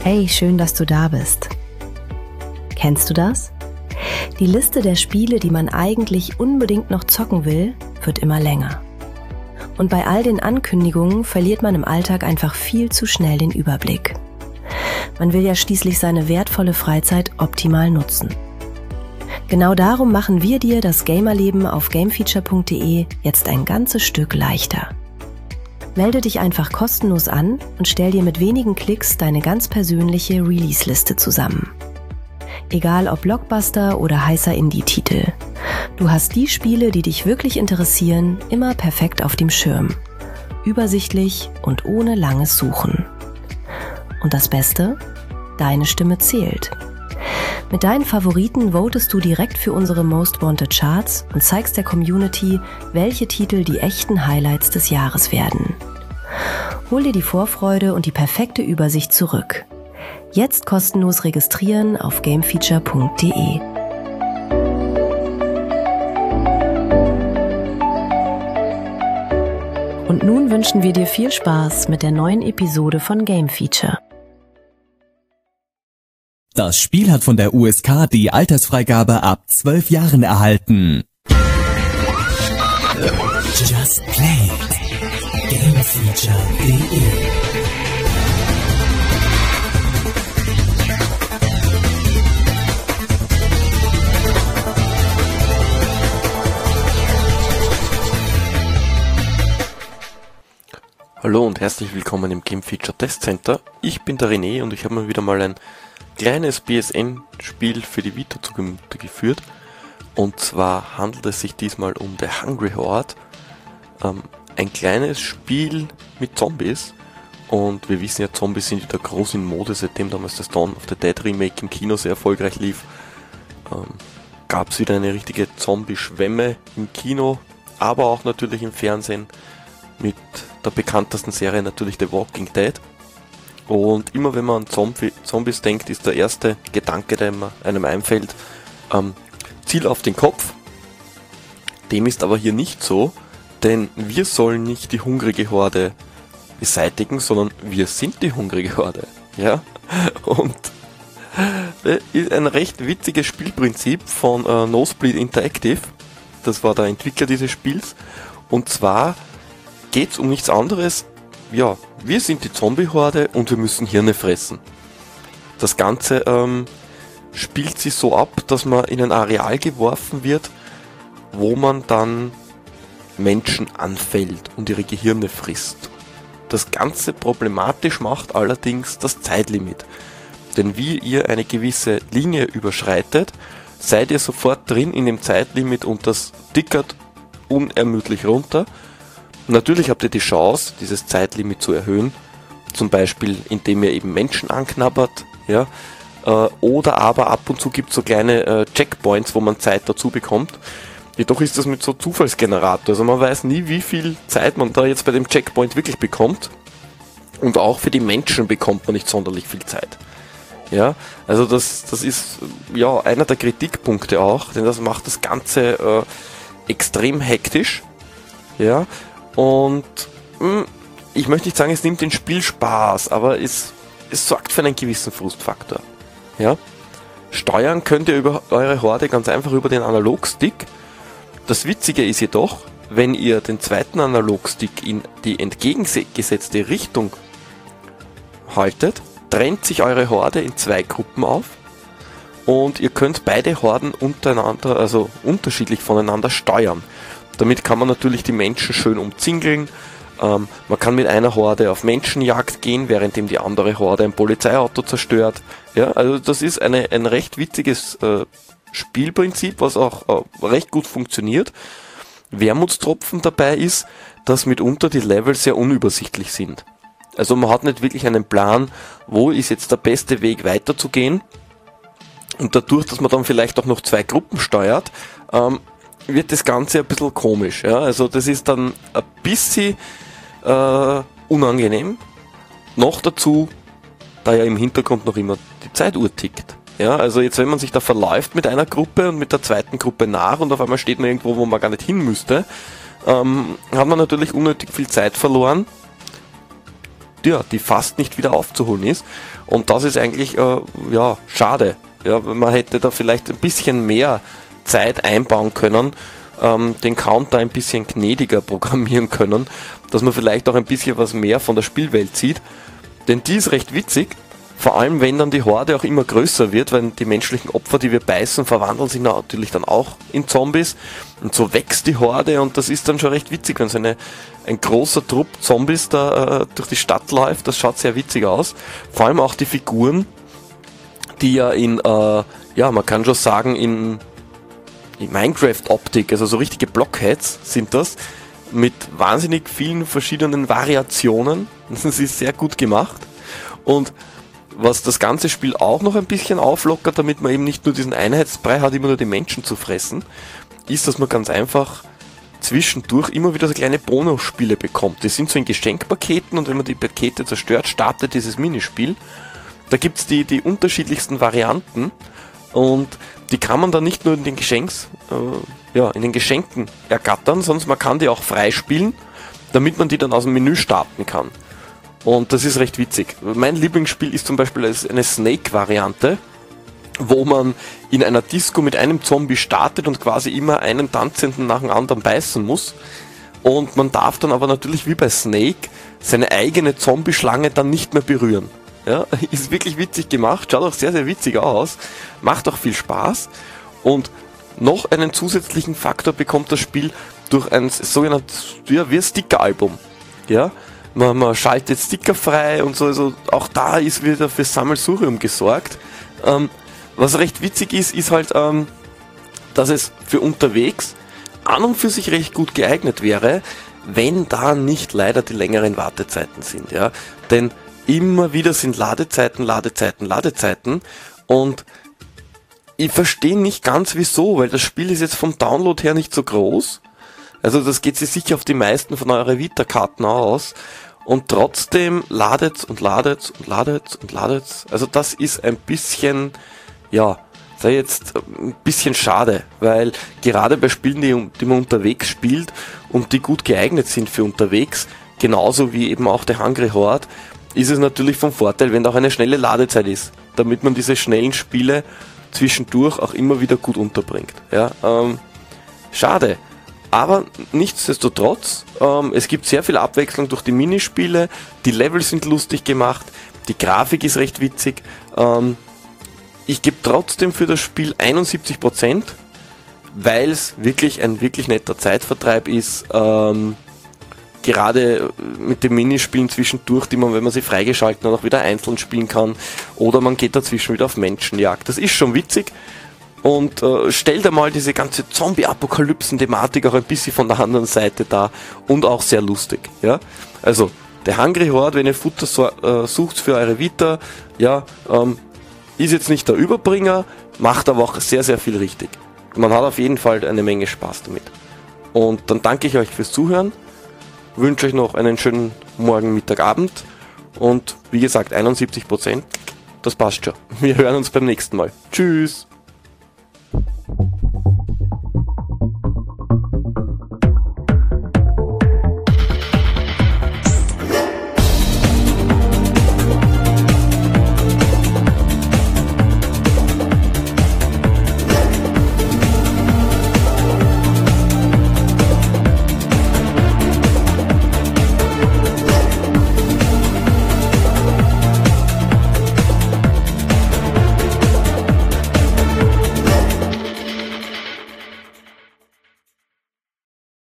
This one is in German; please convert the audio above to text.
Hey, schön, dass du da bist. Kennst du das? Die Liste der Spiele, die man eigentlich unbedingt noch zocken will, wird immer länger. Und bei all den Ankündigungen verliert man im Alltag einfach viel zu schnell den Überblick. Man will ja schließlich seine wertvolle Freizeit optimal nutzen. Genau darum machen wir dir das Gamerleben auf gamefeature.de jetzt ein ganzes Stück leichter. Melde dich einfach kostenlos an und stell dir mit wenigen Klicks deine ganz persönliche Release-Liste zusammen. Egal ob Blockbuster oder heißer Indie-Titel. Du hast die Spiele, die dich wirklich interessieren, immer perfekt auf dem Schirm. Übersichtlich und ohne langes Suchen. Und das Beste? Deine Stimme zählt. Mit deinen Favoriten votest du direkt für unsere Most Wanted Charts und zeigst der Community, welche Titel die echten Highlights des Jahres werden. Hol dir die Vorfreude und die perfekte Übersicht zurück. Jetzt kostenlos registrieren auf gamefeature.de. Und nun wünschen wir dir viel Spaß mit der neuen Episode von Game Feature. Das Spiel hat von der USK die Altersfreigabe ab 12 Jahren erhalten. Just Play it. Gamefeature.de. Hallo und herzlich willkommen im Game Feature Test Center. Ich bin der René und ich habe mir wieder mal ein kleines PSN-Spiel für die Vita zu Gemüte geführt. Und zwar handelt es sich diesmal um The Hungry Horde. Ein kleines Spiel mit Zombies. Und wir wissen ja, Zombies sind wieder groß in Mode, seitdem damals das Dawn of the Dead Remake im Kino sehr erfolgreich lief. Gab es wieder eine richtige Zombie-Schwemme im Kino, aber auch natürlich im Fernsehen. Mit der bekanntesten Serie natürlich The Walking Dead. Und immer wenn man an Zombies denkt, ist der erste Gedanke, der einem einfällt, Ziel auf den Kopf. Dem ist aber hier nicht so, denn wir sollen nicht die hungrige Horde beseitigen, sondern wir sind die hungrige Horde. Ja? Und ist ein recht witziges Spielprinzip von Nosebleed Interactive. Das war der Entwickler dieses Spiels. Und zwar geht's um nichts anderes. Ja, wir sind die Zombie-Horde und wir müssen Hirne fressen. Das Ganze spielt sich so ab, dass man in ein Areal geworfen wird, wo man dann Menschen anfällt und ihre Gehirne frisst. Das Ganze problematisch macht allerdings das Zeitlimit. Denn wie ihr eine gewisse Linie überschreitet, seid ihr sofort drin in dem Zeitlimit und das tickert unermüdlich runter. Natürlich habt ihr die Chance, dieses Zeitlimit zu erhöhen, zum Beispiel indem ihr eben Menschen anknabbert, ja, oder aber ab und zu gibt es so kleine Checkpoints, wo man Zeit dazu bekommt. Jedoch ist das mit so Zufallsgenerator, also man weiß nie, wie viel Zeit man da jetzt bei dem Checkpoint wirklich bekommt, und auch für die Menschen bekommt man nicht sonderlich viel Zeit. Ja, also das ist ja einer der Kritikpunkte auch, denn das macht das Ganze extrem hektisch, ja. Und ich möchte nicht sagen, es nimmt den Spielspaß, aber es sorgt für einen gewissen Frustfaktor. Ja? Steuern könnt ihr über eure Horde ganz einfach über den Analogstick. Das Witzige ist jedoch, wenn ihr den zweiten Analogstick in die entgegengesetzte Richtung haltet, trennt sich eure Horde in zwei Gruppen auf und ihr könnt beide Horden untereinander, also unterschiedlich voneinander steuern. Damit kann man natürlich die Menschen schön umzingeln. Man kann mit einer Horde auf Menschenjagd gehen, währenddem die andere Horde ein Polizeiauto zerstört. Ja, also das ist ein recht witziges Spielprinzip, was auch recht gut funktioniert. Wermutstropfen dabei ist, dass mitunter die Level sehr unübersichtlich sind. Also man hat nicht wirklich einen Plan, wo ist jetzt der beste Weg weiterzugehen. Und dadurch, dass man dann vielleicht auch noch zwei Gruppen steuert, wird das Ganze ein bisschen komisch. Ja? Also das ist dann ein bisschen unangenehm. Noch dazu, da ja im Hintergrund noch immer die Zeituhr tickt. Ja? Also jetzt, wenn man sich da verläuft mit einer Gruppe und mit der zweiten Gruppe nach und auf einmal steht man irgendwo, wo man gar nicht hin müsste, hat man natürlich unnötig viel Zeit verloren. die fast nicht wieder aufzuholen ist. Und das ist eigentlich schade. Ja, man hätte da vielleicht ein bisschen mehr Zeit einbauen können, den Counter ein bisschen gnädiger programmieren können, dass man vielleicht auch ein bisschen was mehr von der Spielwelt sieht. Denn die ist recht witzig, vor allem wenn dann die Horde auch immer größer wird, weil die menschlichen Opfer, die wir beißen, verwandeln sich natürlich dann auch in Zombies. Und so wächst die Horde und das ist dann schon recht witzig, wenn so ein großer Trupp Zombies da durch die Stadt läuft. Das schaut sehr witzig aus. Vor allem auch die Figuren, die ja man kann schon sagen, in Minecraft-Optik, also so richtige Blockheads sind das, mit wahnsinnig vielen verschiedenen Variationen. Das ist sehr gut gemacht. Und was das ganze Spiel auch noch ein bisschen auflockert, damit man eben nicht nur diesen Einheitsbrei hat, immer nur die Menschen zu fressen, ist, dass man ganz einfach zwischendurch immer wieder so kleine Bonusspiele bekommt. Die sind so in Geschenkpaketen und wenn man die Pakete zerstört, startet dieses Minispiel. Da gibt's die unterschiedlichsten Varianten und die kann man dann nicht nur in den Geschenken ergattern, sondern man kann die auch freispielen, damit man die dann aus dem Menü starten kann. Und das ist recht witzig. Mein Lieblingsspiel ist zum Beispiel eine Snake-Variante, wo man in einer Disco mit einem Zombie startet und quasi immer einen Tanzenden nach dem anderen beißen muss. Und man darf dann aber natürlich wie bei Snake seine eigene Zombie-Schlange dann nicht mehr berühren. Ja, ist wirklich witzig gemacht, schaut auch sehr, sehr witzig aus, macht auch viel Spaß und noch einen zusätzlichen Faktor bekommt das Spiel durch ein sogenanntes, wie ein Sticker-Album. Ja, man schaltet Sticker frei und so, also auch da ist wieder für Sammelsurium gesorgt. Was recht witzig ist halt, dass es für unterwegs an und für sich recht gut geeignet wäre, wenn da nicht leider die längeren Wartezeiten sind, ja, denn immer wieder sind Ladezeiten und ich verstehe nicht ganz wieso, weil das Spiel ist jetzt vom Download her nicht so groß. Also das geht sich sicher auf die meisten von euren Vita-Karten aus und trotzdem ladet's. Also das ist ein bisschen, ein bisschen schade, weil gerade bei Spielen, die man unterwegs spielt und die gut geeignet sind für unterwegs, genauso wie eben auch der Hungry Horde, ist es natürlich vom Vorteil, wenn da auch eine schnelle Ladezeit ist, damit man diese schnellen Spiele zwischendurch auch immer wieder gut unterbringt. Ja, schade. Aber nichtsdestotrotz, es gibt sehr viel Abwechslung durch die Minispiele, die Level sind lustig gemacht, die Grafik ist recht witzig. Ich gebe trotzdem für das Spiel 71%, weil es wirklich ein wirklich netter Zeitvertreib ist. Gerade mit den Minispielen zwischendurch, die man, wenn man sie freigeschalten hat, auch wieder einzeln spielen kann. Oder man geht dazwischen wieder auf Menschenjagd. Das ist schon witzig. Und stellt einmal diese ganze Zombie-Apokalypsen-Thematik auch ein bisschen von der anderen Seite dar. Und auch sehr lustig. Ja? Also, der Hungry Horde, wenn ihr Futter sucht für eure Vita, ist jetzt nicht der Überbringer, macht aber auch sehr, sehr viel richtig. Man hat auf jeden Fall eine Menge Spaß damit. Und dann danke ich euch fürs Zuhören. Wünsche euch noch einen schönen Morgen, Mittag, Abend und wie gesagt 71%, das passt schon. Wir hören uns beim nächsten Mal. Tschüss!